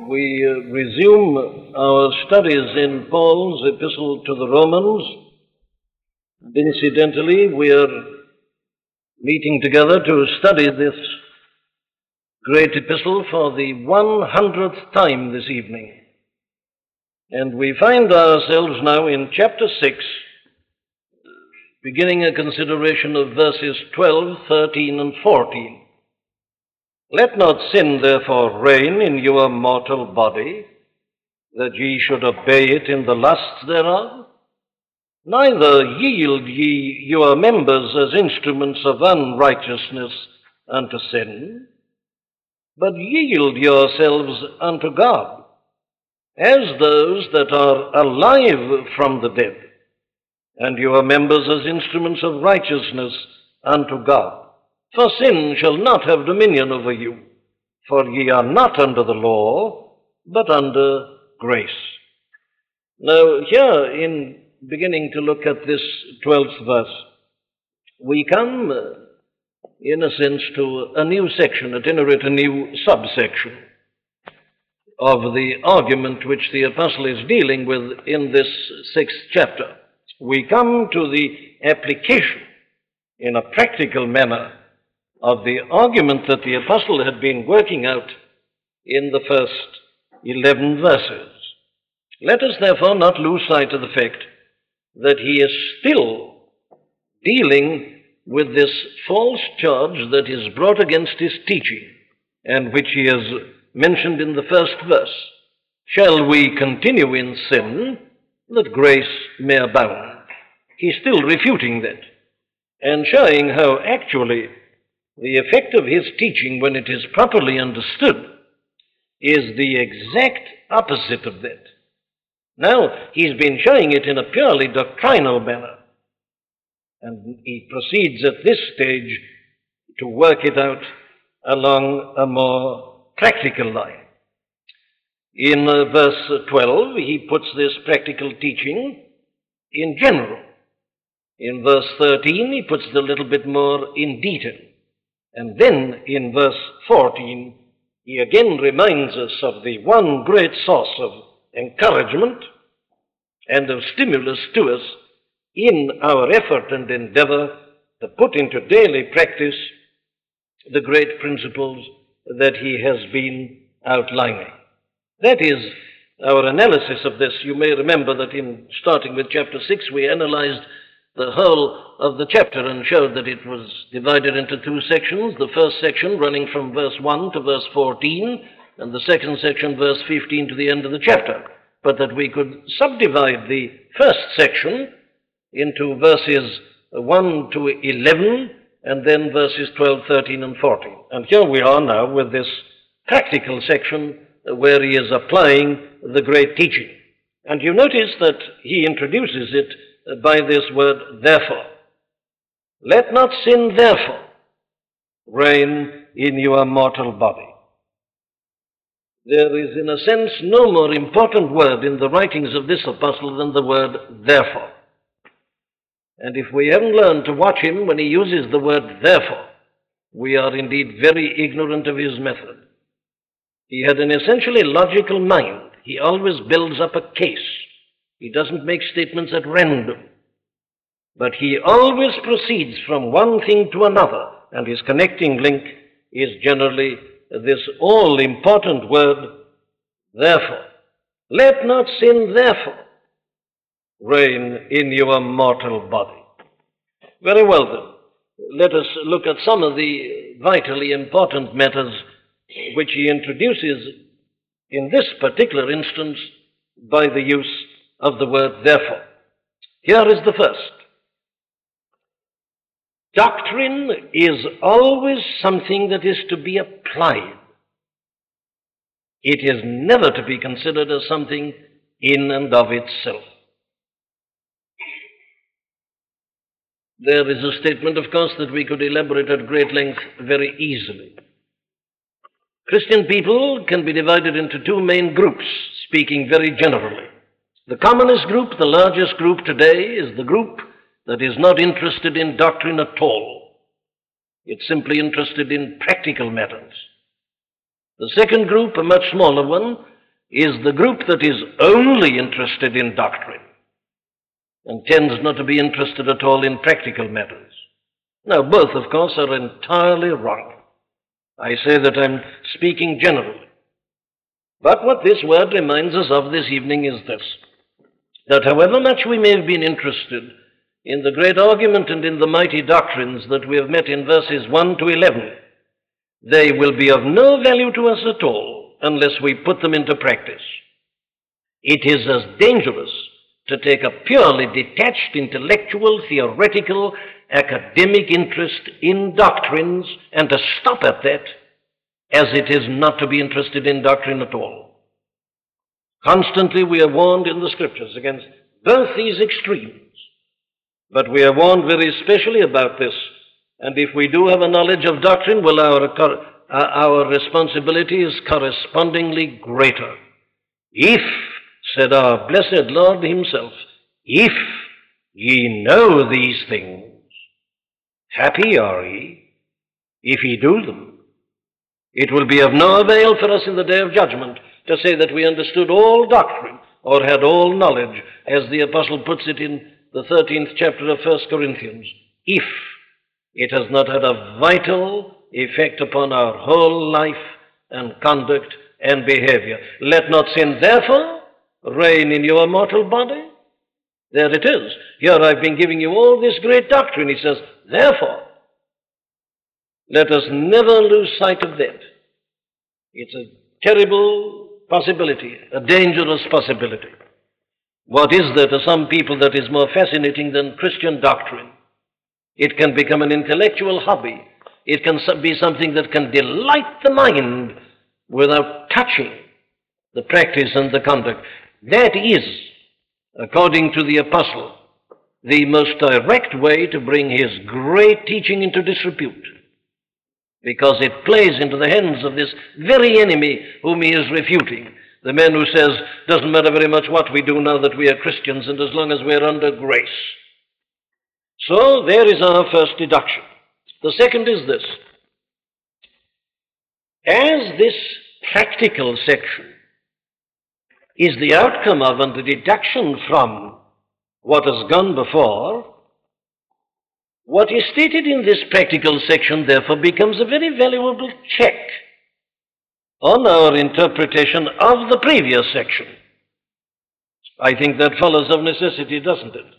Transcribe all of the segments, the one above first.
We resume our studies in Paul's epistle to the Romans. And incidentally, we are meeting together to study this great epistle for the 100th time this evening. And we find ourselves now in chapter 6, beginning a consideration of verses 12, 13, and 14. Let not sin therefore reign in your mortal body, that ye should obey it in the lusts thereof. Neither yield ye your members as instruments of unrighteousness unto sin, but yield yourselves unto God, as those that are alive from the dead, and your members as instruments of righteousness unto God. For sin shall not have dominion over you, for ye are not under the law, but under grace. Now, here, in beginning to look at this 12th verse, we come, in a sense, to a new section, at any rate, a new subsection of the argument which the apostle is dealing with in this 6th chapter. We come to the application, in a practical manner, of the argument that the apostle had been working out in the first 11 verses. Let us therefore not lose sight of the fact that he is still dealing with this false charge that is brought against his teaching, and which he has mentioned in the first verse. Shall we continue in sin that grace may abound? He's still refuting that and showing how actually the effect of his teaching, when it is properly understood, is the exact opposite of that. Now, he's been showing it in a purely doctrinal manner, and he proceeds at this stage to work it out along a more practical line. In verse 12, he puts this practical teaching in general. In verse 13, he puts it a little bit more in detail. And then in verse 14, he again reminds us of the one great source of encouragement and of stimulus to us in our effort and endeavor to put into daily practice the great principles that he has been outlining. That is our analysis of this. You may remember that in starting with chapter 6, we analyzed the whole of the chapter and showed that it was divided into two sections. The first section running from verse 1 to verse 14, and the second section, verse 15, to the end of the chapter. But that we could subdivide the first section into verses 1 to 11, and then verses 12, 13, and 14. And here we are now with this practical section where he is applying the great teaching. And you notice that he introduces it by this word, therefore. Let not sin, therefore, reign in your mortal body. There is, in a sense, no more important word in the writings of this apostle than the word, therefore. And if we haven't learned to watch him when he uses the word, therefore, we are indeed very ignorant of his method. He had an essentially logical mind. He always builds up a case. He doesn't make statements at random, but he always proceeds from one thing to another, and his connecting link is generally this all-important word, therefore. Let not sin, therefore, reign in your mortal body. Very well then, let us look at some of the vitally important matters which he introduces in this particular instance by the use of the word therefore. Here is the first. Doctrine is always something that is to be applied. It is never to be considered as something in and of itself. There is a statement, of course, that we could elaborate at great length very easily. Christian people can be divided into two main groups, speaking very generally. The commonest group, the largest group today, is the group that is not interested in doctrine at all. It's simply interested in practical matters. The second group, a much smaller one, is the group that is only interested in doctrine and tends not to be interested at all in practical matters. Now, both, of course, are entirely wrong. I say that I'm speaking generally. But what this word reminds us of this evening is this, that however much we may have been interested in the great argument and in the mighty doctrines that we have met in verses 1 to 11, they will be of no value to us at all unless we put them into practice. It is as dangerous to take a purely detached, intellectual, theoretical, academic interest in doctrines and to stop at that, as it is not to be interested in doctrine at all. Constantly we are warned in the Scriptures against both these extremes, but we are warned very specially about this, and if we do have a knowledge of doctrine, well, our responsibility is correspondingly greater. If, said our blessed Lord himself, if ye know these things, happy are ye if ye do them. It will be of no avail for us in the day of judgment to say that we understood all doctrine or had all knowledge, as the apostle puts it in the 13th chapter of 1 Corinthians, if it has not had a vital effect upon our whole life and conduct and behavior. Let not sin, therefore, reign in your mortal body. There it is. Here I've been giving you all this great doctrine. He says, therefore, let us never lose sight of that. It's a terrible possibility, a dangerous possibility. What is there to some people that is more fascinating than Christian doctrine? It can become an intellectual hobby. It can be something that can delight the mind without touching the practice and the conduct. That is, according to the apostle, the most direct way to bring his great teaching into disrepute, because it plays into the hands of this very enemy whom he is refuting, the man who says, doesn't matter very much what we do now that we are Christians, and as long as we're under grace. So there is our first deduction. The second is this. As this practical section is the outcome of and the deduction from what has gone before, what is stated in this practical section, therefore, becomes a very valuable check on our interpretation of the previous section. I think that follows of necessity, doesn't it?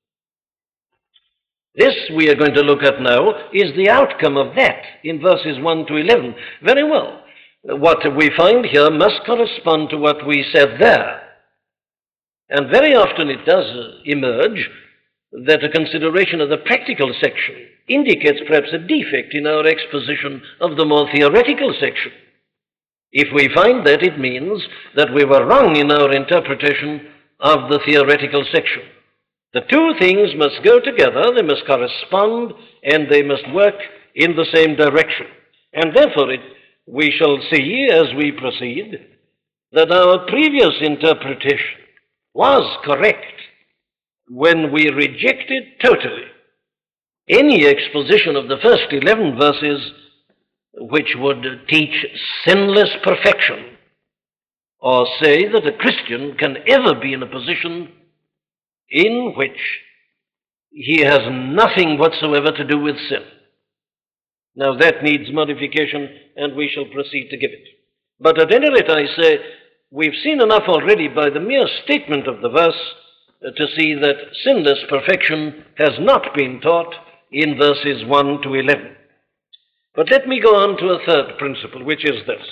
This we are going to look at now is the outcome of that in verses 1 to 11. Very well. What we find here must correspond to what we said there. And very often it does emerge that a consideration of the practical section indicates perhaps a defect in our exposition of the more theoretical section. If we find that, it means that we were wrong in our interpretation of the theoretical section. The two things must go together, they must correspond, and they must work in the same direction. And therefore, we shall see as we proceed that our previous interpretation was correct when we rejected totally any exposition of the first 11 verses which would teach sinless perfection or say that a Christian can ever be in a position in which he has nothing whatsoever to do with sin. Now that needs modification, and we shall proceed to give it. But at any rate, I say, we've seen enough already by the mere statement of the verse to see that sinless perfection has not been taught in verses 1 to 11. But let me go on to a third principle, which is this.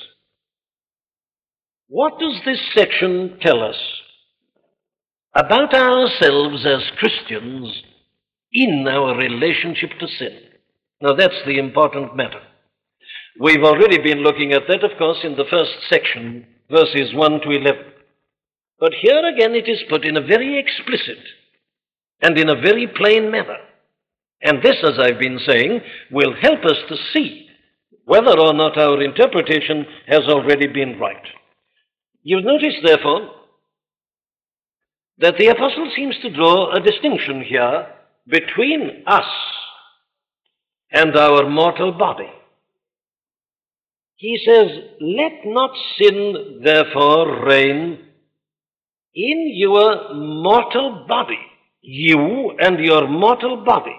What does this section tell us about ourselves as Christians in our relationship to sin? Now that's the important matter. We've already been looking at that, of course, in the first section, verses 1 to 11. But here again it is put in a very explicit and in a very plain manner. And this, as I've been saying, will help us to see whether or not our interpretation has already been right. You notice, therefore, that the apostle seems to draw a distinction here between us and our mortal body. He says, let not sin therefore reign in your mortal body, you and your mortal body.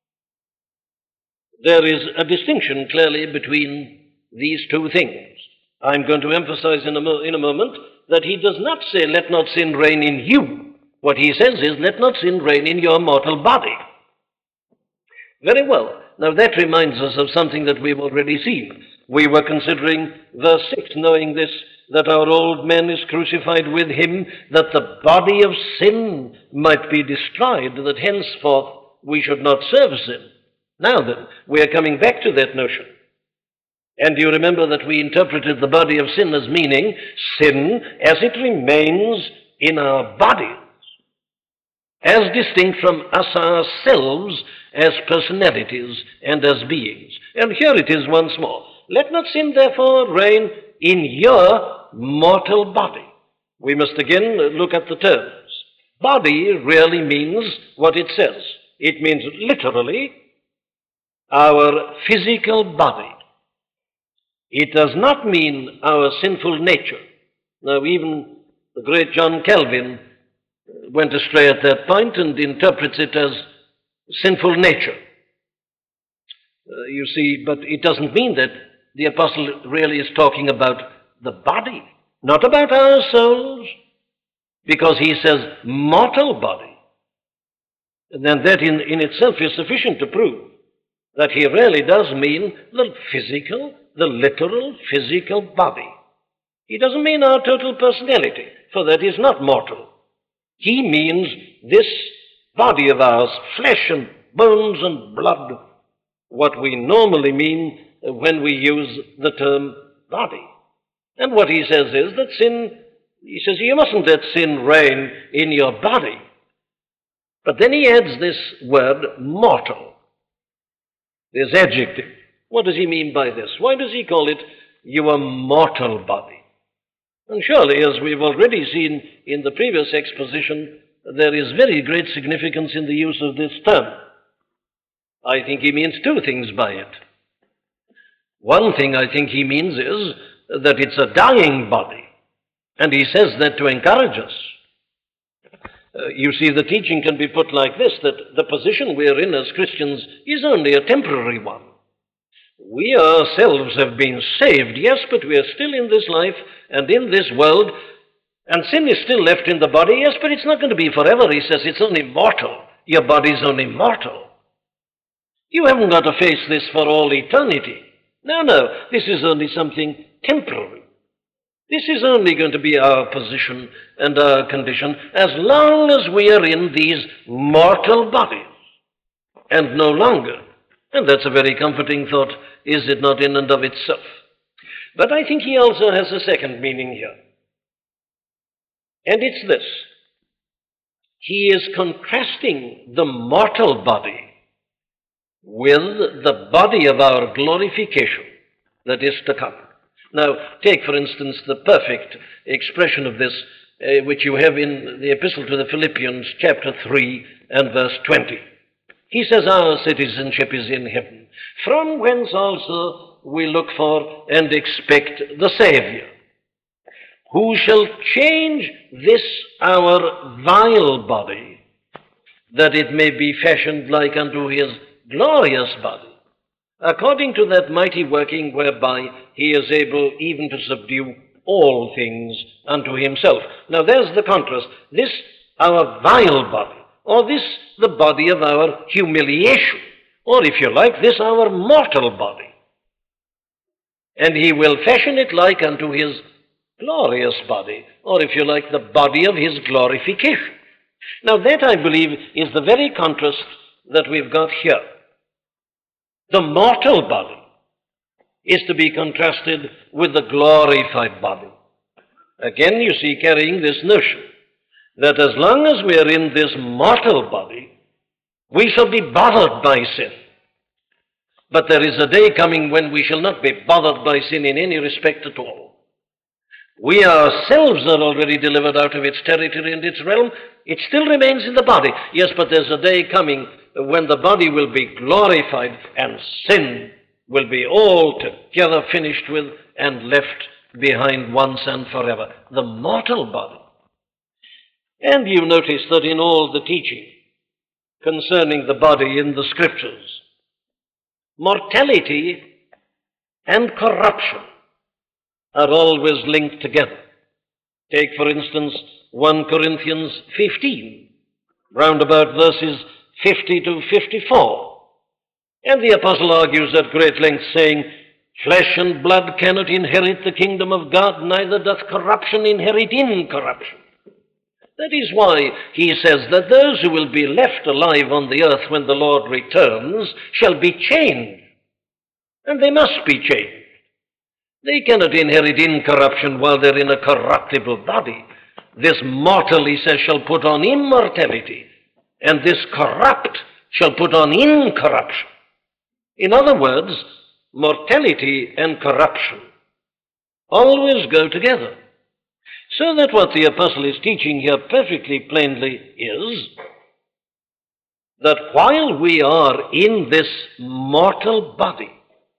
There is a distinction clearly between these two things. I'm going to emphasize in a moment that he does not say, let not sin reign in you. What he says is, let not sin reign in your mortal body. Very well. Now that reminds us of something that we've already seen. We were considering verse 6, knowing this, that our old man is crucified with him, that the body of sin might be destroyed, that henceforth we should not serve sin. Now then, we are coming back to that notion. And you remember that we interpreted the body of sin as meaning sin as it remains in our bodies, as distinct from us ourselves as personalities and as beings. And here it is once more. Let not sin therefore reign in your mortal body. We must again look at the terms. Body really means what it says. It means literally our physical body. It does not mean our sinful nature. Now, even the great John Calvin went astray at that point and interprets it as sinful nature. You see, but it doesn't mean that the apostle really is talking about the body, not about our souls, because he says mortal body. And then that in itself is sufficient to prove that he really does mean the physical, the literal physical body. He doesn't mean our total personality, for that is not mortal. He means this body of ours, flesh and bones and blood, what we normally mean when we use the term body. And what he says is that sin, he says, you mustn't let sin reign in your body. But then he adds this word, mortal, this adjective. What does he mean by this? Why does he call it your mortal body? And surely, as we've already seen in the previous exposition, there is very great significance in the use of this term. I think he means two things by it. One thing I think he means is that it's a dying body, and he says that to encourage us. You see, the teaching can be put like this, that the position we're in as Christians is only a temporary one. We ourselves have been saved, yes, but we are still in this life and in this world, and sin is still left in the body, yes, but it's not going to be forever. He says it's only mortal. Your body's only mortal. You haven't got to face this for all eternity. No, this is only something temporary. This is only going to be our position and our condition as long as we are in these mortal bodies, and no longer. And that's a very comforting thought, is it not, in and of itself? But I think he also has a second meaning here. And it's this. He is contrasting the mortal body with the body of our glorification that is to come. Now, take, for instance, the perfect expression of this, which you have in the Epistle to the Philippians, chapter 3 and verse 20. He says, our citizenship is in heaven, from whence also we look for and expect the Savior, who shall change this our vile body, that it may be fashioned like unto his glorious body, according to that mighty working whereby he is able even to subdue all things unto himself. Now there's the contrast. This, our vile body, or this, the body of our humiliation, or if you like, this, our mortal body. And he will fashion it like unto his glorious body, or if you like, the body of his glorification. Now that, I believe, is the very contrast that we've got here. The mortal body is to be contrasted with the glorified body. Again, you see, carrying this notion that as long as we are in this mortal body, we shall be bothered by sin. But there is a day coming when we shall not be bothered by sin in any respect at all. We ourselves are already delivered out of its territory and its realm. It still remains in the body. Yes, but there's a day coming when the body will be glorified and sin will be altogether finished with and left behind once and forever. The mortal body. And you notice that in all the teaching concerning the body in the Scriptures, mortality and corruption are always linked together. Take, for instance, 1 Corinthians 15, round about verses 50 to 54. And the apostle argues at great length, saying, flesh and blood cannot inherit the kingdom of God, neither doth corruption inherit incorruption. That is why he says that those who will be left alive on the earth when the Lord returns shall be changed. And they must be changed. They cannot inherit incorruption while they're in a corruptible body. This mortal, he says, shall put on immortality, and this corrupt shall put on incorruption. In other words, mortality and corruption always go together. So that what the apostle is teaching here perfectly plainly is that while we are in this mortal body,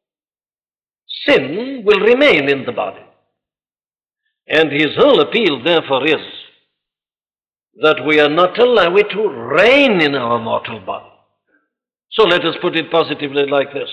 sin will remain in the body. And his whole appeal, therefore, is that we are not to allow it to reign in our mortal body. So let us put it positively like this.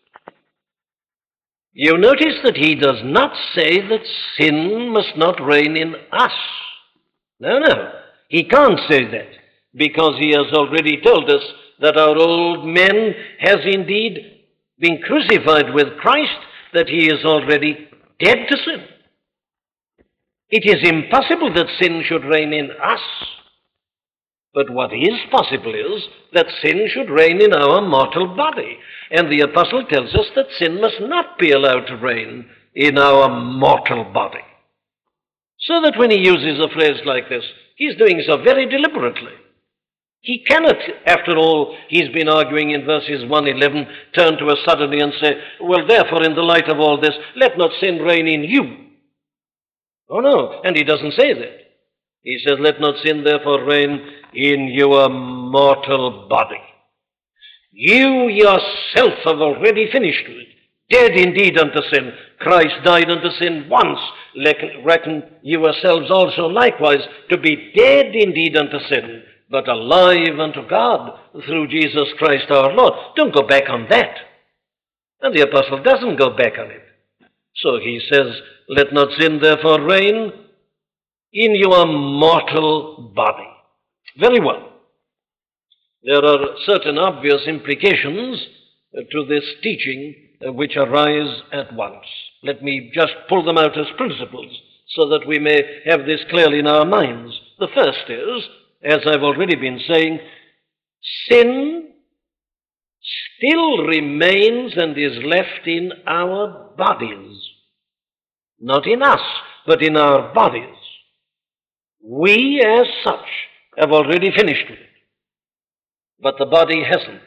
You notice that he does not say that sin must not reign in us. No. He can't say that, because he has already told us that our old man has indeed been crucified with Christ, that he is already dead to sin. It is impossible that sin should reign in us. But what is possible is that sin should reign in our mortal body. And the apostle tells us that sin must not be allowed to reign in our mortal body. So that when he uses a phrase like this, he's doing so very deliberately. He cannot, after all, he's been arguing in verses 1:11, turn to us suddenly and say, well, therefore, in the light of all this, let not sin reign in you. Oh, no, and he doesn't say that. He says, let not sin therefore reign in your mortal body. You yourself have already finished with it. Dead indeed unto sin. Christ died unto sin once. Reckon yourselves also likewise to be dead indeed unto sin, but alive unto God through Jesus Christ our Lord. Don't go back on that. And the apostle doesn't go back on it. So he says, let not sin therefore reign in your mortal body. Very well. There are certain obvious implications to this teaching which arise at once. Let me just pull them out as principles so that we may have this clearly in our minds. The first is, as I've already been saying, sin still remains and is left in our bodies. Not in us, but in our bodies. We, as such, have already finished with it. But the body hasn't.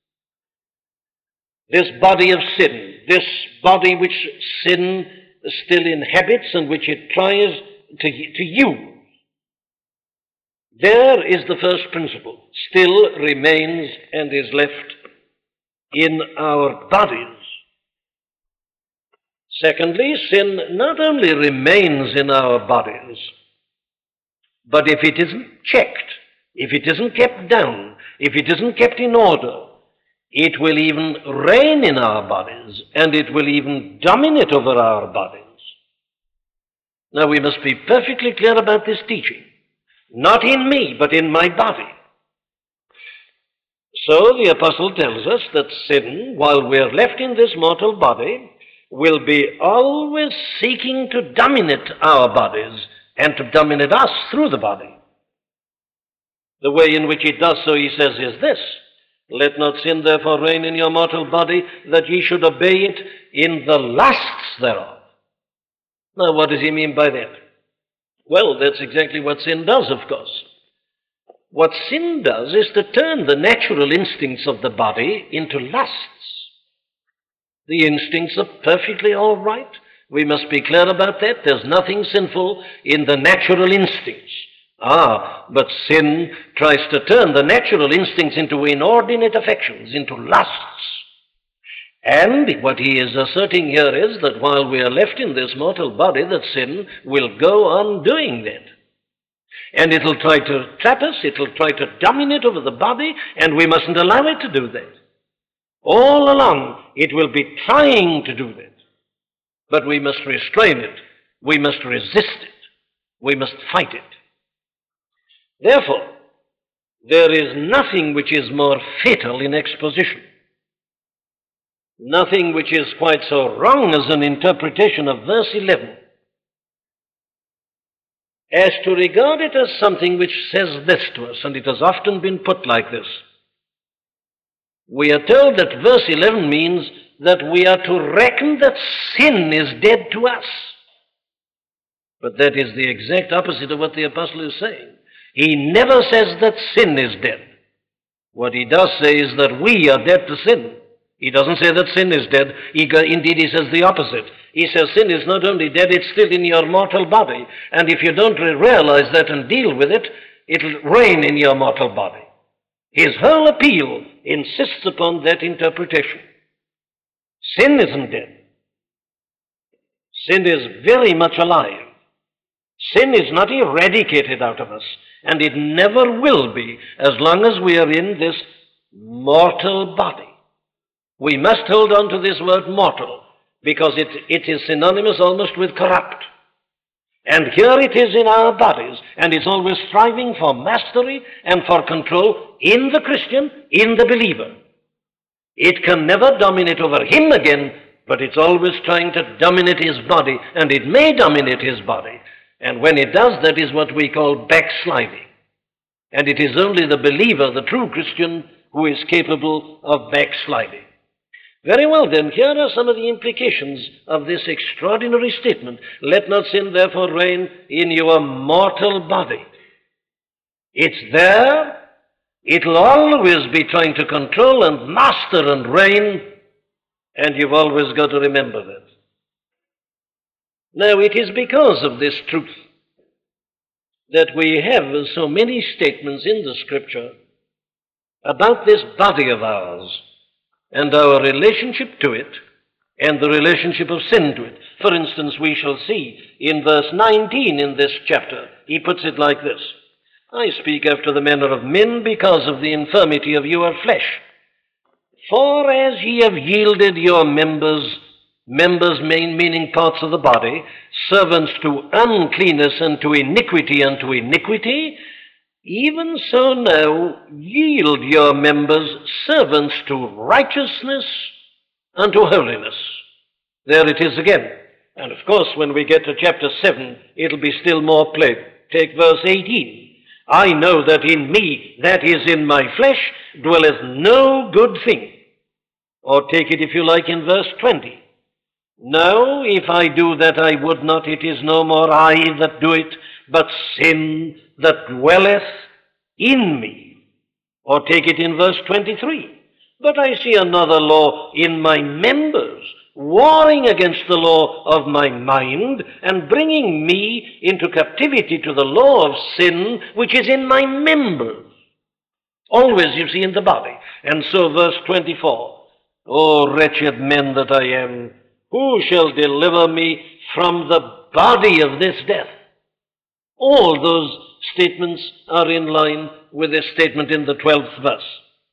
This body of sin, this body which sin still inhabits and which it tries to use, there is the first principle, still remains and is left in our bodies. Secondly, sin not only remains in our bodies, but if it isn't checked, if it isn't kept down, if it isn't kept in order, it will even reign in our bodies, and it will even dominate over our bodies. Now we must be perfectly clear about this teaching. Not in me, but in my body. So the apostle tells us that sin, while we're left in this mortal body, will be always seeking to dominate our bodies and to dominate us through the body. The way in which it does so, he says, is this: let not sin therefore reign in your mortal body, that ye should obey it in the lusts thereof. Now, what does he mean by that? Well, that's exactly what sin does, of course. What sin does is to turn the natural instincts of the body into lusts. The instincts are perfectly all right. We must be clear about that. There's nothing sinful in the natural instincts. But sin tries to turn the natural instincts into inordinate affections, into lusts. And what he is asserting here is that while we are left in this mortal body, that sin will go on doing that. And it'll try to trap us, it'll try to dominate over the body, and we mustn't allow it to do that. All along, it will be trying to do that. But we must restrain it. We must resist it. We must fight it. Therefore, there is nothing which is more fatal in exposition. Nothing which is quite so wrong as an interpretation of verse 11 as to regard it as something which says this to us, and it has often been put like this. We are told that verse 11 means that we are to reckon that sin is dead to us. But that is the exact opposite of what the apostle is saying. He never says that sin is dead. What he does say is that we are dead to sin. He doesn't say that sin is dead. Indeed, he says the opposite. He says sin is not only dead, it's still in your mortal body. And if you don't realize that and deal with it, it'll reign in your mortal body. His whole appeal insists upon that interpretation. Sin isn't dead. Sin is very much alive. Sin is not eradicated out of us, and it never will be as long as we are in this mortal body. We must hold on to this word mortal, because it is synonymous almost with corrupt. And here it is in our bodies, and it's always striving for mastery and for control in the Christian, in the believer. It can never dominate over him again, but it's always trying to dominate his body, and it may dominate his body. And when it does, that is what we call backsliding. And it is only the believer, the true Christian, who is capable of backsliding. Very well, then, here are some of the implications of this extraordinary statement. Let not sin therefore reign in your mortal body. It's there. It'll always be trying to control and master and reign, and you've always got to remember that. Now, it is because of this truth that we have so many statements in the Scripture about this body of ours and our relationship to it and the relationship of sin to it. For instance, we shall see in verse 19 in this chapter, he puts it like this: I speak after the manner of men because of the infirmity of your flesh. For as ye have yielded your members meaning parts of the body, servants to uncleanness and to iniquity, even so now yield your members servants to righteousness and to holiness. There it is again. And of course, when we get to chapter 7, it'll be still more plain. Take verse 18. I know that in me, that is in my flesh, dwelleth no good thing. Or take it, if you like, in verse 20. Now, if I do that I would not, it is no more I that do it, but sin that dwelleth in me. Or take it in verse 23. But I see another law in my members, warring against the law of my mind, and bringing me into captivity to the law of sin, which is in my members. Always, you see, in the body. And so verse 24. O wretched man that I am, who shall deliver me from the body of this death? All those statements are in line with this statement in the 12th verse.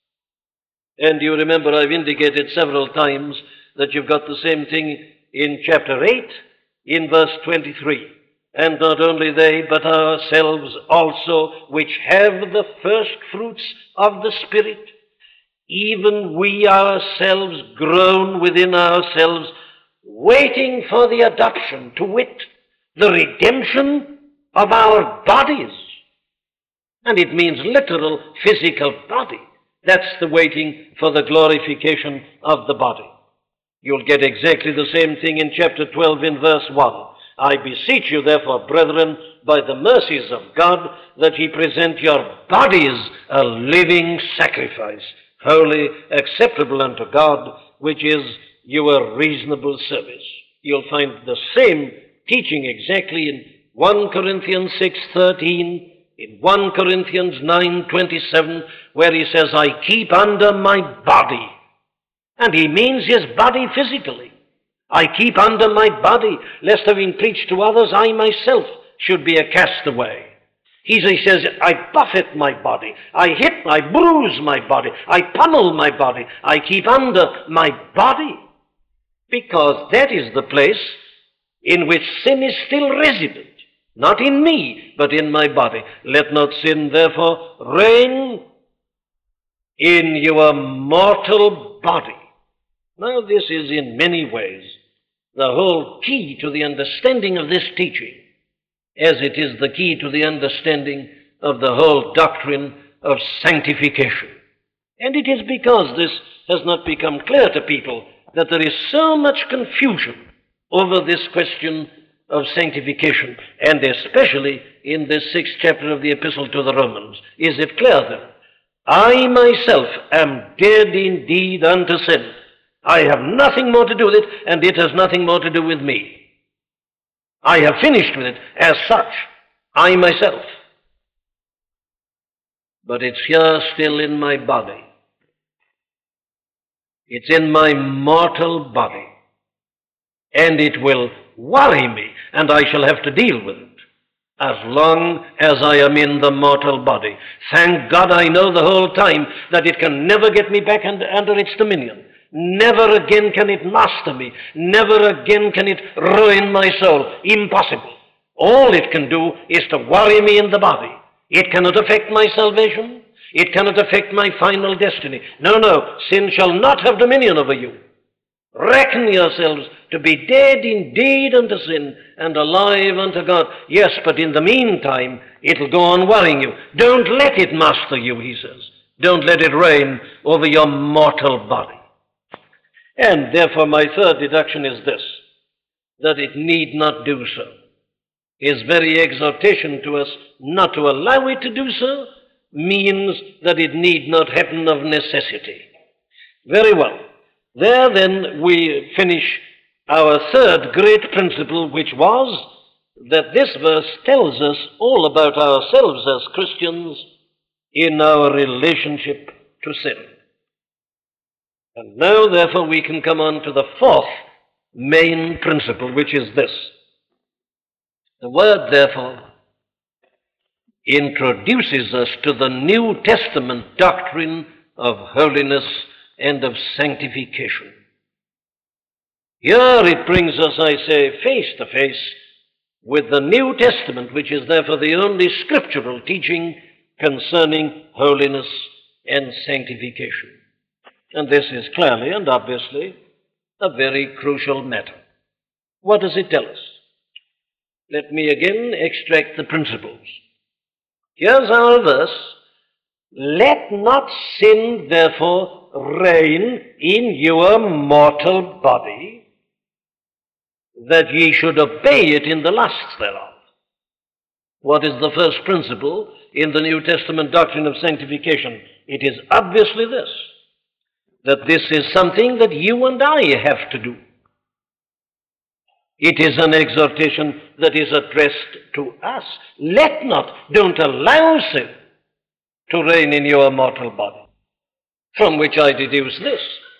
And you remember I've indicated several times that you've got the same thing in chapter 8, in verse 23. And not only they, but ourselves also, which have the first fruits of the Spirit, even we ourselves groan within ourselves, waiting for the adoption, to wit, the redemption of our bodies. And it means literal physical body. That's the waiting for the glorification of the body. You'll get exactly the same thing in chapter 12 in verse 1. I beseech you, therefore, brethren, by the mercies of God, that ye present your bodies a living sacrifice, holy, acceptable unto God, which is your reasonable service. You'll find the same teaching exactly in 1 Corinthians 6:13, in 1 Corinthians 9:27, where he says, I keep under my body And he means his body physically. I keep under my body, lest having preached to others, I myself should be a castaway. He says, I buffet my body, I hit, I bruise my body, I pummel my body, I keep under my body. Because that is the place in which sin is still resident. Not in me, but in my body. Let not sin, therefore, reign in your mortal body. Now, this is in many ways the whole key to the understanding of this teaching, as it is the key to the understanding of the whole doctrine of sanctification. And it is because this has not become clear to people that there is so much confusion over this question of sanctification, and especially in this 6th chapter of the Epistle to the Romans. Is it clear then? I myself am dead indeed unto sin. I have nothing more to do with it, and it has nothing more to do with me. I have finished with it as such, I myself. But it's here still in my body. It's in my mortal body. And it will worry me, and I shall have to deal with it as long as I am in the mortal body. Thank God I know the whole time that it can never get me back under its dominion. Never again can it master me. Never again can it ruin my soul. Impossible. All it can do is to worry me in the body. It cannot affect my salvation. It cannot affect my final destiny. No, sin shall not have dominion over you. Reckon yourselves to be dead indeed unto sin and alive unto God. Yes, but in the meantime, it'll go on worrying you. Don't let it master you, he says. Don't let it reign over your mortal body. And therefore my third deduction is this, that it need not do so. His very exhortation to us not to allow it to do so means that it need not happen of necessity. Very well. There then we finish our third great principle, which was that this verse tells us all about ourselves as Christians in our relationship to sin. And now, therefore, we can come on to the fourth main principle, which is this. The word, therefore, introduces us to the New Testament doctrine of holiness and of sanctification. Here it brings us, I say, face to face with the New Testament, which is therefore the only scriptural teaching concerning holiness and sanctification. And this is clearly and obviously a very crucial matter. What does it tell us? Let me again extract the principles. Here's our verse. Let not sin, therefore, reign in your mortal body, that ye should obey it in the lusts thereof. What is the first principle in the New Testament doctrine of sanctification? It is obviously this, that this is something that you and I have to do. It is an exhortation that is addressed to us. Don't allow sin to reign in your mortal body. From which I deduce this,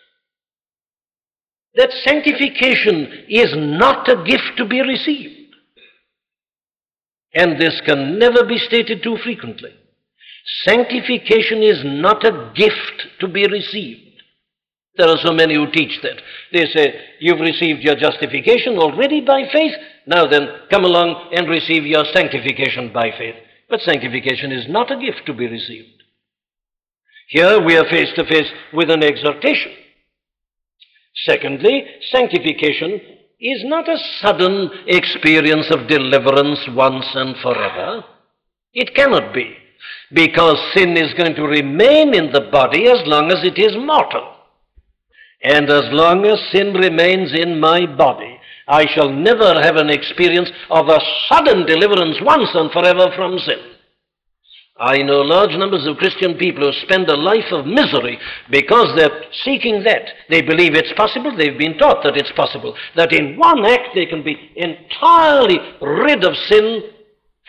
that sanctification is not a gift to be received. And this can never be stated too frequently. Sanctification is not a gift to be received. There are so many who teach that. They say, you've received your justification already by faith, now then come along and receive your sanctification by faith. But sanctification is not a gift to be received. Here we are face to face with an exhortation. Secondly, sanctification is not a sudden experience of deliverance once and forever. It cannot be, because sin is going to remain in the body as long as it is mortal. And as long as sin remains in my body, I shall never have an experience of a sudden deliverance once and forever from sin. I know large numbers of Christian people who spend a life of misery because they're seeking that. They believe it's possible. They've been taught that it's possible, that in one act they can be entirely rid of sin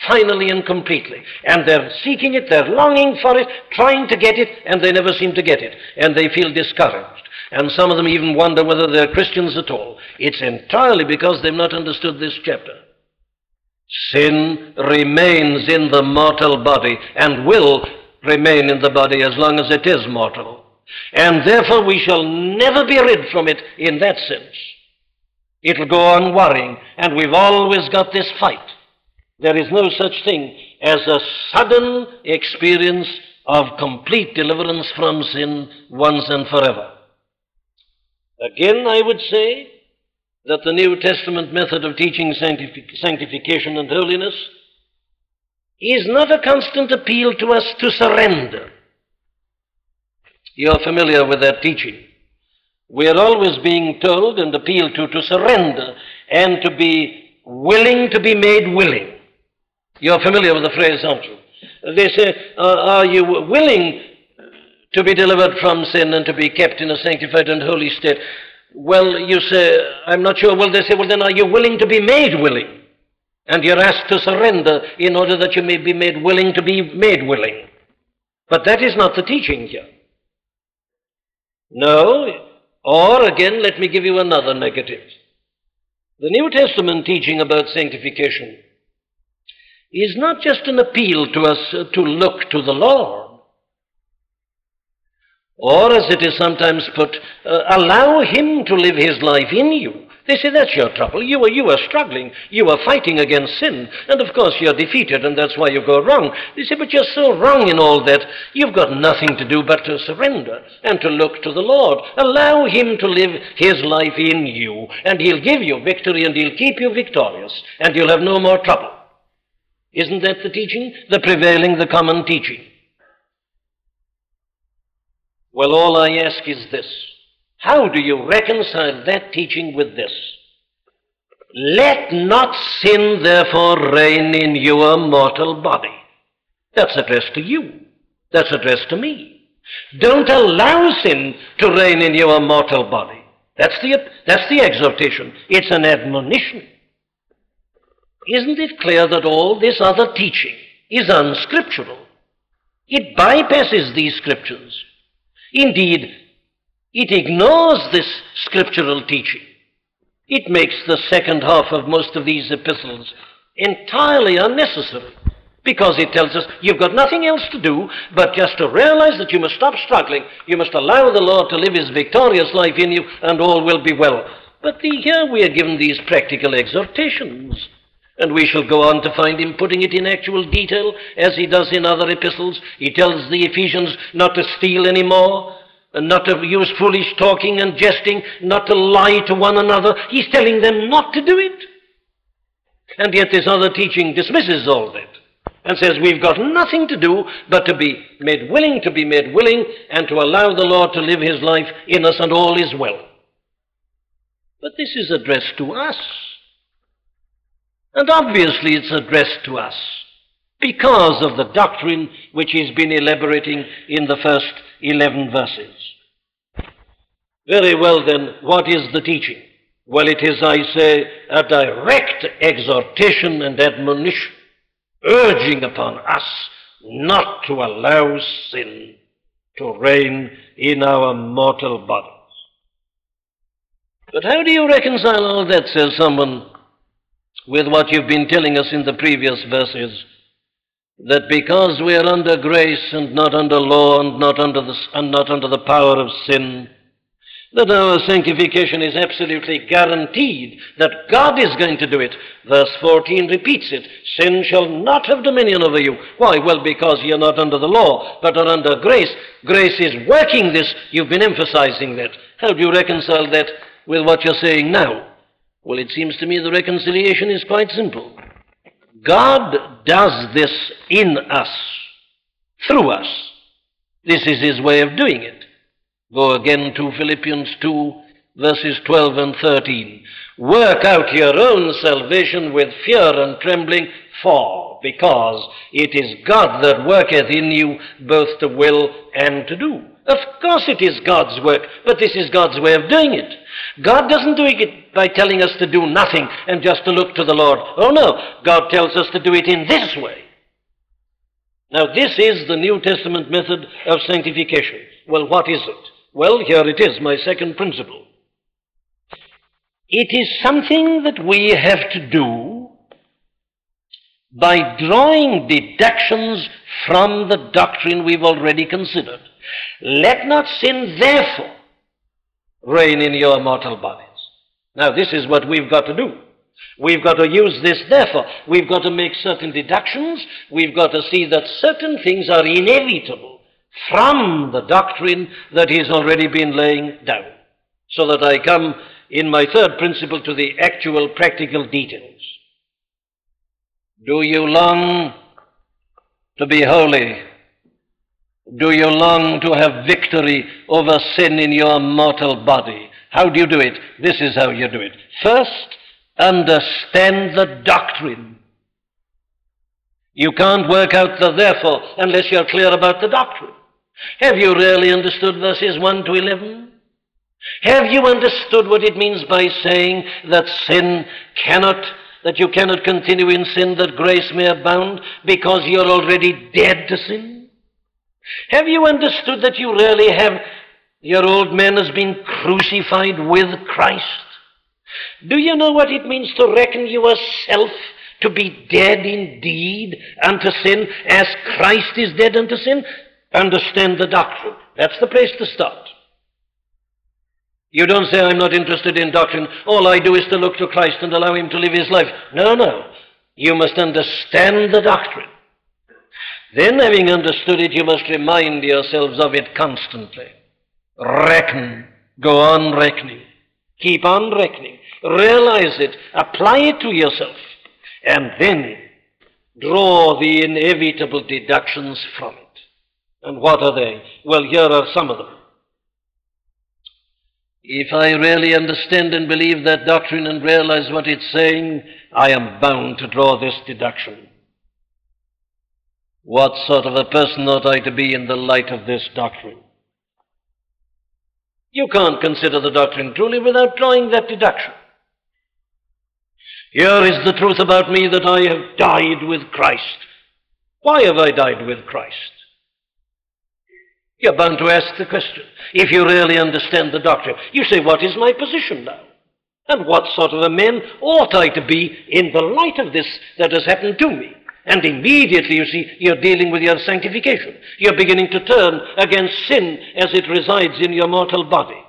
finally and completely. And they're seeking it, they're longing for it, trying to get it, and they never seem to get it. And they feel discouraged. And some of them even wonder whether they're Christians at all. It's entirely because they've not understood this chapter. Sin remains in the mortal body and will remain in the body as long as it is mortal. And therefore we shall never be rid from it in that sense. It'll go on worrying, and we've always got this fight. There is no such thing as a sudden experience of complete deliverance from sin once and forever. Again, I would say that the New Testament method of teaching sanctification and holiness is not a constant appeal to us to surrender. You're familiar with that teaching. We're always being told and appealed to surrender and to be willing to be made willing. You're familiar with the phrase, aren't you? They say, are you willing to be delivered from sin and to be kept in a sanctified and holy state? Well, you say, I'm not sure. Well, they say, well, then are you willing to be made willing? And you're asked to surrender in order that you may be made willing to be made willing. But that is not the teaching here. No, or again, let me give you another negative. The New Testament teaching about sanctification is not just an appeal to us to look to the Lord, or as it is sometimes put, allow Him to live His life in you. They say, that's your trouble. You are struggling. You are fighting against sin. And of course you're defeated, and that's why you go wrong. They say, but you're so wrong in all that. You've got nothing to do but to surrender and to look to the Lord. Allow Him to live His life in you, and He'll give you victory, and He'll keep you victorious, and you'll have no more trouble. Isn't that the teaching? The prevailing, the common teaching. Well, all I ask is this. How do you reconcile that teaching with this? Let not sin therefore reign in your mortal body. That's addressed to you. That's addressed to me. Don't allow sin to reign in your mortal body. That's the exhortation. It's an admonition. Isn't it clear that all this other teaching is unscriptural? It bypasses these scriptures. Indeed, it ignores this scriptural teaching. It makes the second half of most of these epistles entirely unnecessary, because it tells us you've got nothing else to do but just to realize that you must stop struggling. You must allow the Lord to live His victorious life in you, and all will be well. But here we are given these practical exhortations. And we shall go on to find Him putting it in actual detail, as He does in other epistles. He tells the Ephesians not to steal anymore, and not to use foolish talking and jesting, not to lie to one another. He's telling them not to do it. And yet this other teaching dismisses all that and says we've got nothing to do but to be made willing, and to allow the Lord to live His life in us, and all is well. But this is addressed to us. And obviously it's addressed to us because of the doctrine which he's been elaborating in the first 11 verses. Very well then, what is the teaching? Well, it is, I say, a direct exhortation and admonition, urging upon us not to allow sin to reign in our mortal bodies. But how do you reconcile all that, says someone, with what you've been telling us in the previous verses, that because we are under grace and not under law and not under the power of sin, that our sanctification is absolutely guaranteed, that God is going to do it. Verse 14 repeats it. Sin shall not have dominion over you. Why? Well, because you're not under the law, but are under grace. Grace is working this. You've been emphasizing that. How do you reconcile that with what you're saying now? Well, it seems to me the reconciliation is quite simple. God does this in us, through us. This is His way of doing it. Go again to Philippians 2, verses 12 and 13. Work out your own salvation with fear and trembling, because it is God that worketh in you both to will and to do. Of course it is God's work, but this is God's way of doing it. God doesn't do it by telling us to do nothing and just to look to the Lord. Oh no, God tells us to do it in this way. Now this is the New Testament method of sanctification. Well, what is it? Well, here it is, my second principle. It is something that we have to do by drawing deductions from the doctrine we've already considered. Let not sin, therefore, reign in your mortal bodies. Now, this is what we've got to do. We've got to use this, therefore. We've got to make certain deductions. We've got to see that certain things are inevitable from the doctrine that he's already been laying down. So that I come in my third principle to the actual practical details. Do you long to be holy? Do you long to have victory over sin in your mortal body? How do you do it? This is how you do it. First, understand the doctrine. You can't work out the therefore unless you're clear about the doctrine. Have you really understood verses 1 to 11? Have you understood what it means by saying that you cannot continue in sin that grace may abound because you're already dead to sin? Have you understood that you really have, your old man has been crucified with Christ? Do you know what it means to reckon yourself to be dead indeed unto sin as Christ is dead unto sin? Understand the doctrine. That's the place to start. You don't say, I'm not interested in doctrine. All I do is to look to Christ and allow him to live his life. No. You must understand the doctrine. Then, having understood it, you must remind yourselves of it constantly. Reckon. Go on reckoning. Keep on reckoning. Realize it. Apply it to yourself. And then draw the inevitable deductions from it. And what are they? Well, here are some of them. If I really understand and believe that doctrine and realize what it's saying, I am bound to draw this deduction. What sort of a person ought I to be in the light of this doctrine? You can't consider the doctrine truly without drawing that deduction. Here is the truth about me that I have died with Christ. Why have I died with Christ? You're bound to ask the question. If you really understand the doctrine, you say, what is my position now? And what sort of a man ought I to be in the light of this that has happened to me? And immediately, you see, you're dealing with your sanctification. You're beginning to turn against sin as it resides in your mortal body.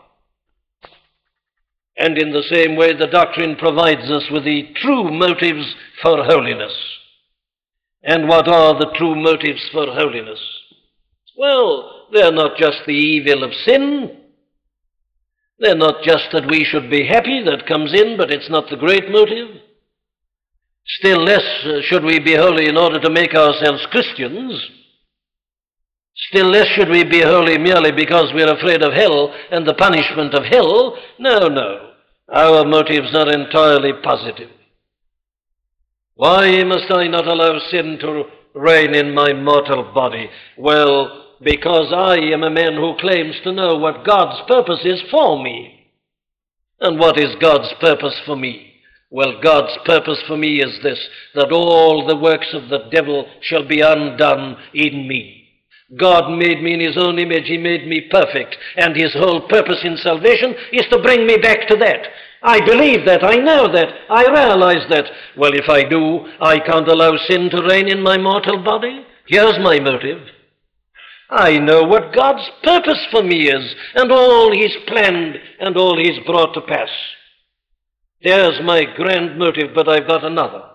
And in the same way, the doctrine provides us with the true motives for holiness. And what are the true motives for holiness? Well, they're not just the evil of sin. They're not just that we should be happy, that comes in, but it's not the great motive. Still less should we be holy in order to make ourselves Christians. Still less should we be holy merely because we're afraid of hell and the punishment of hell. No. Our motives are entirely positive. Why must I not allow sin to reign in my mortal body? Well, because I am a man who claims to know what God's purpose is for me. And what is God's purpose for me? Well, God's purpose for me is this, that all the works of the devil shall be undone in me. God made me in his own image. He made me perfect. And his whole purpose in salvation is to bring me back to that. I believe that. I know that. I realize that. Well, if I do, I can't allow sin to reign in my mortal body. Here's my motive. I know what God's purpose for me is, and all he's planned and all he's brought to pass. There's my grand motive, but I've got another.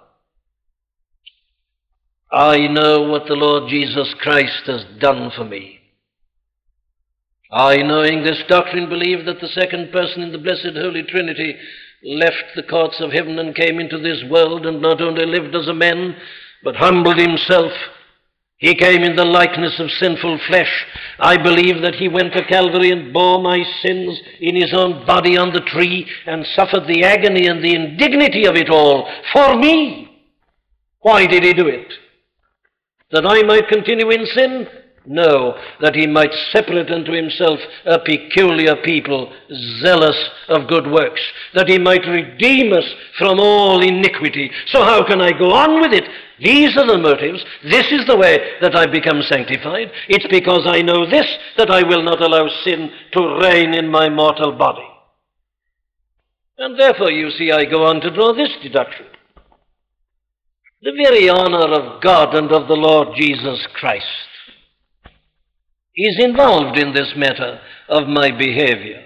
I know what the Lord Jesus Christ has done for me. I, knowing this doctrine, believe that the second person in the blessed Holy Trinity left the courts of heaven and came into this world and not only lived as a man, but humbled himself. He came in the likeness of sinful flesh. I believe that he went to Calvary and bore my sins in his own body on the tree and suffered the agony and the indignity of it all for me. Why did he do it? That I might continue in sin? No, that he might separate unto himself a peculiar people, zealous of good works, that he might redeem us from all iniquity. So how can I go on with it? These are the motives. This is the way that I become sanctified. It's because I know this that I will not allow sin to reign in my mortal body. And therefore, you see, I go on to draw this deduction. The very honor of God and of the Lord Jesus Christ is involved in this matter of my behavior.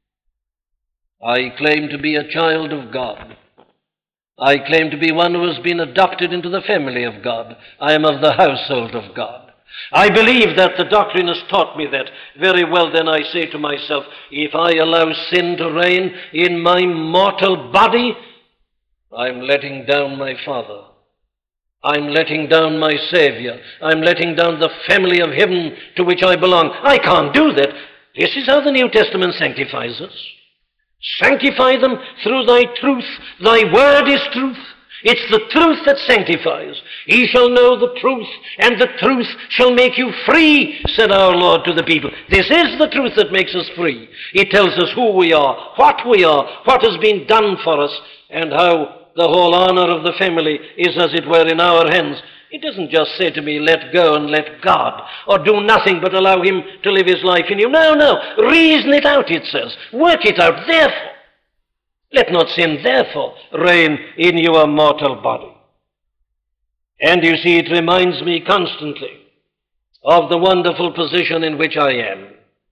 I claim to be a child of God. I claim to be one who has been adopted into the family of God. I am of the household of God. I believe that the doctrine has taught me that. Very well, then I say to myself, if I allow sin to reign in my mortal body, I'm letting down my Father. I'm letting down my Savior. I'm letting down the family of heaven to which I belong. I can't do that. This is how the New Testament sanctifies us. Sanctify them through thy truth. Thy word is truth. It's the truth that sanctifies. Ye shall know the truth, and the truth shall make you free, said our Lord to the people. This is the truth that makes us free. It tells us who we are, what has been done for us, and how the whole honor of the family is, as it were, in our hands. It doesn't just say to me, let go and let God, or do nothing but allow him to live his life in you. No. Reason it out, it says. Work it out, therefore. Let not sin, therefore, reign in your mortal body. And you see, it reminds me constantly of the wonderful position in which I am.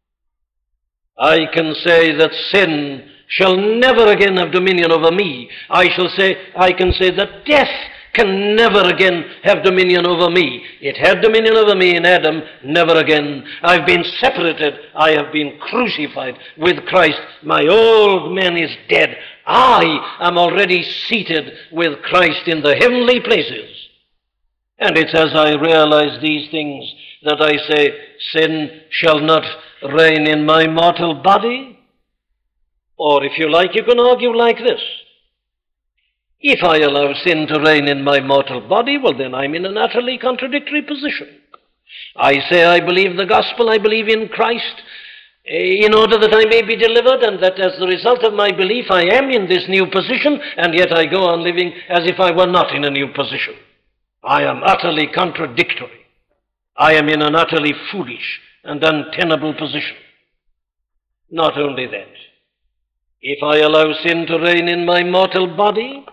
I can say that sin shall never again have dominion over me. I can say that death can never again have dominion over me. It had dominion over me in Adam, never again. I've been separated. I have been crucified with Christ. My old man is dead. I am already seated with Christ in the heavenly places. And it's as I realize these things that I say, sin shall not reign in my mortal body. Or if you like, you can argue like this. If I allow sin to reign in my mortal body, well, then I'm in an utterly contradictory position. I say I believe the gospel, I believe in Christ, in order that I may be delivered, and that as the result of my belief I am in this new position, and yet I go on living as if I were not in a new position. I am utterly contradictory. I am in an utterly foolish and untenable position. Not only that, if I allow sin to reign in my mortal body,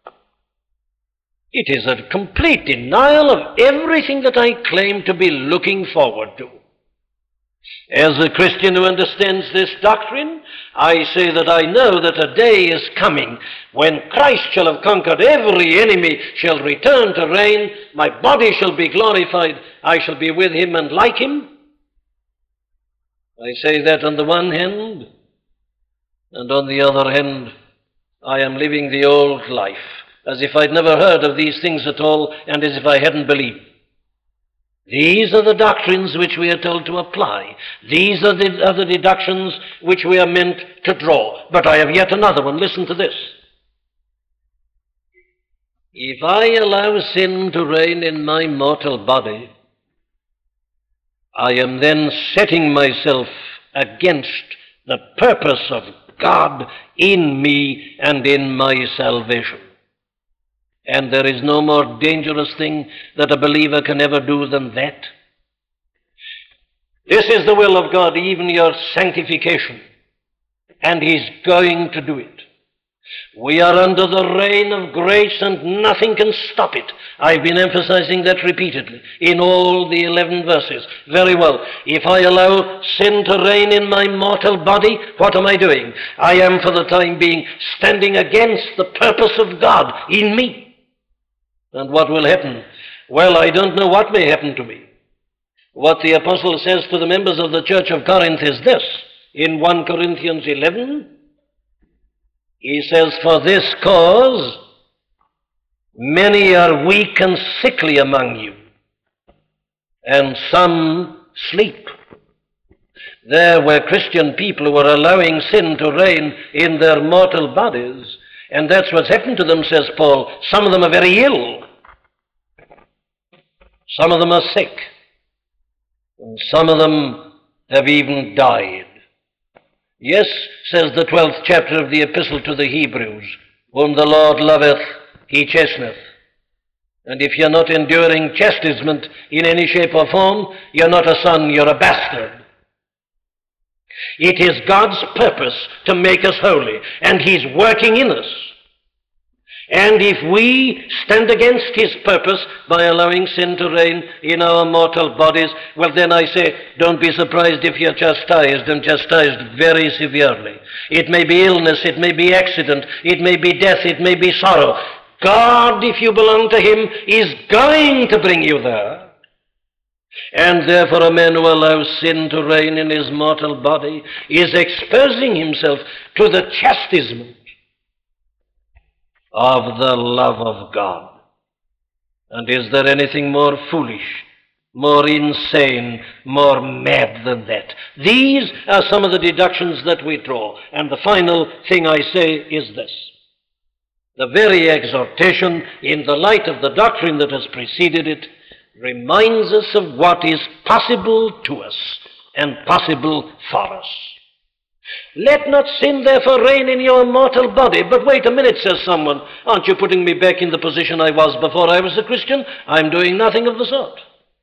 it is a complete denial of everything that I claim to be looking forward to. As a Christian who understands this doctrine, I say that I know that a day is coming when Christ shall have conquered every enemy, shall return to reign, my body shall be glorified, I shall be with him and like him. I say that on the one hand, and on the other hand, I am living the old life, as if I'd never heard of these things at all, and as if I hadn't believed. These are the doctrines which we are told to apply. These are the deductions which we are meant to draw. But I have yet another one. Listen to this. If I allow sin to reign in my mortal body, I am then setting myself against the purpose of God in me and in my salvation. And there is no more dangerous thing that a believer can ever do than that. This is the will of God, even your sanctification. And he's going to do it. We are under the reign of grace and nothing can stop it. I've been emphasizing that repeatedly in all the 11 verses. Very well. If I allow sin to reign in my mortal body, what am I doing? I am for the time being standing against the purpose of God in me. And what will happen? Well, I don't know what may happen to me. What the apostle says to the members of the church of Corinth is this. In 1 Corinthians 11, he says, for this cause, many are weak and sickly among you, and some sleep. There were Christian people who were allowing sin to reign in their mortal bodies, and that's what's happened to them, says Paul. Some of them are very ill. Some of them are sick. And some of them have even died. Yes, says the 12th chapter of the Epistle to the Hebrews, whom the Lord loveth, he chasteneth. And if you're not enduring chastisement in any shape or form, you're not a son, you're a bastard. It is God's purpose to make us holy, and he's working in us. And if we stand against his purpose by allowing sin to reign in our mortal bodies, well then I say, don't be surprised if you're chastised, and chastised very severely. It may be illness, it may be accident, it may be death, it may be sorrow. God, if you belong to him, is going to bring you there. And therefore a man who allows sin to reign in his mortal body is exposing himself to the chastisement of the love of God. And is there anything more foolish, more insane, more mad than that? These are some of the deductions that we draw. And the final thing I say is this. The very exhortation, in the light of the doctrine that has preceded it, reminds us of what is possible to us and possible for us. Let not sin therefore reign in your mortal body. But wait a minute, says someone. Aren't you putting me back in the position I was before I was a Christian? I'm doing nothing of the sort.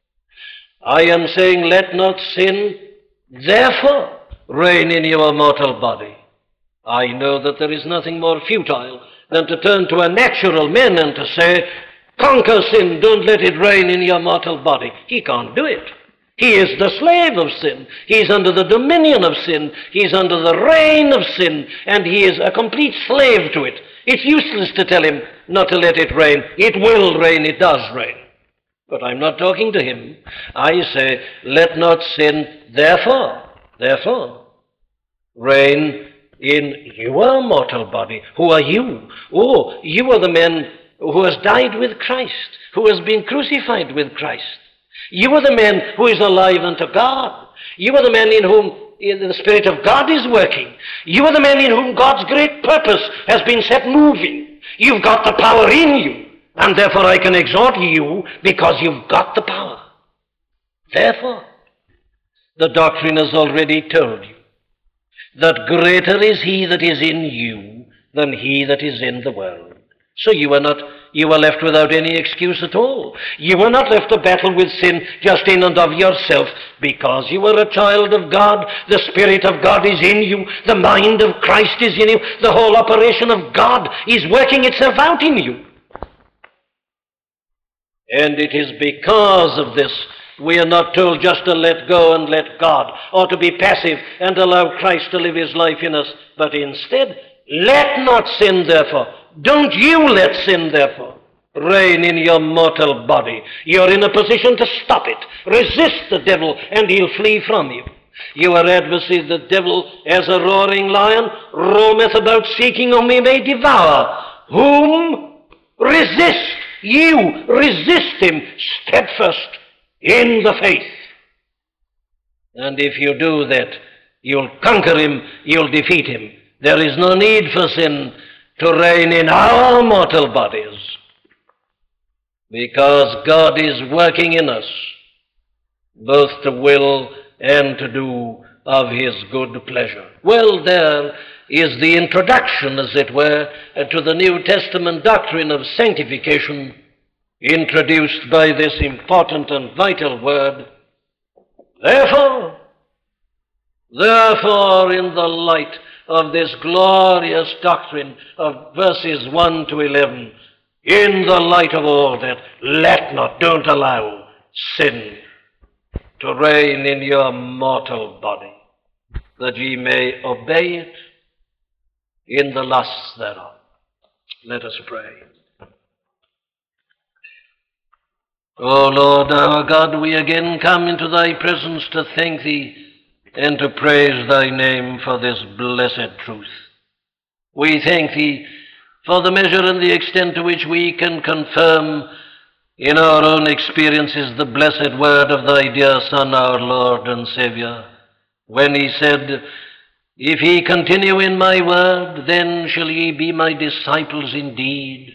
I am saying let not sin therefore reign in your mortal body. I know that there is nothing more futile than to turn to a natural man and to say, conquer sin, don't let it reign in your mortal body. He can't do it. He is the slave of sin. He is under the dominion of sin. He is under the reign of sin, and he is a complete slave to it. It's useless to tell him not to let it reign. It will reign, it does reign. But I'm not talking to him. I say, let not sin therefore, reign in your mortal body. Who are you? Oh, you are the man who has died with Christ, who has been crucified with Christ. You are the man who is alive unto God. You are the man in whom the Spirit of God is working. You are the man in whom God's great purpose has been set moving. You've got the power in you, and therefore I can exhort you because you've got the power. Therefore, the doctrine has already told you that greater is he that is in you than he that is in the world. So you are left without any excuse at all. You are not left to battle with sin just in and of yourself, because you are a child of God. The Spirit of God is in you. The mind of Christ is in you. The whole operation of God is working itself out in you. And it is because of this we are not told just to let go and let God, or to be passive and allow Christ to live his life in us, but instead, let not sin therefore. Don't you let sin therefore reign in your mortal body. You're in a position to stop it. Resist the devil and he'll flee from you. Your adversary, the devil, as a roaring lion, roameth about seeking whom he may devour. Whom? Resist. You resist him steadfast in the faith. And if you do that, you'll conquer him, you'll defeat him. There is no need for sin to reign in our mortal bodies, because God is working in us both to will and to do of his good pleasure. Well, there is the introduction, as it were, to the New Testament doctrine of sanctification, introduced by this important and vital word, therefore, in the light of this glorious doctrine of verses 1 to 11, in the light of all that, don't allow sin to reign in your mortal body, that ye may obey it in the lusts thereof. Let us pray. O Lord our God, we again come into thy presence to thank thee and to praise thy name for this blessed truth. We thank thee for the measure and the extent to which we can confirm in our own experiences the blessed word of thy dear Son, our Lord and Savior, when he said, if ye continue in my word, then shall ye be my disciples indeed,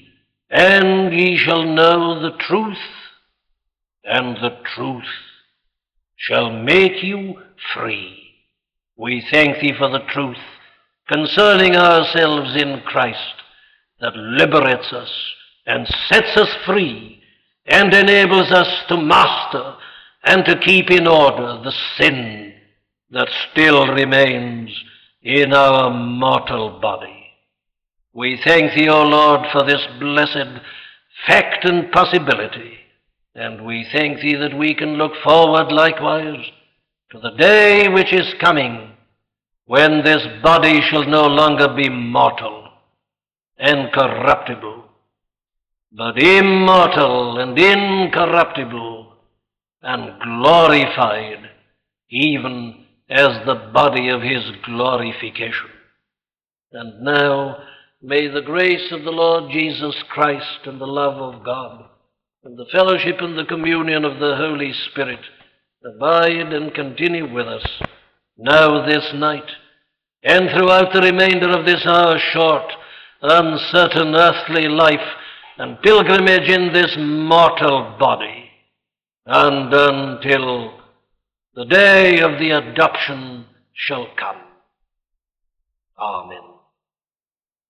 and ye shall know the truth, and the truth shall make you free. We thank thee for the truth concerning ourselves in Christ that liberates us and sets us free and enables us to master and to keep in order the sin that still remains in our mortal body. We thank thee, O Lord, for this blessed fact and possibility, and we thank thee that we can look forward likewise to the day which is coming, when this body shall no longer be mortal and corruptible, but immortal and incorruptible and glorified, even as the body of his glorification. And now may the grace of the Lord Jesus Christ and the love of God and the fellowship and the communion of the Holy Spirit abide and continue with us now this night and throughout the remainder of this our short, uncertain earthly life and pilgrimage in this mortal body, and until the day of the adoption shall come. Amen.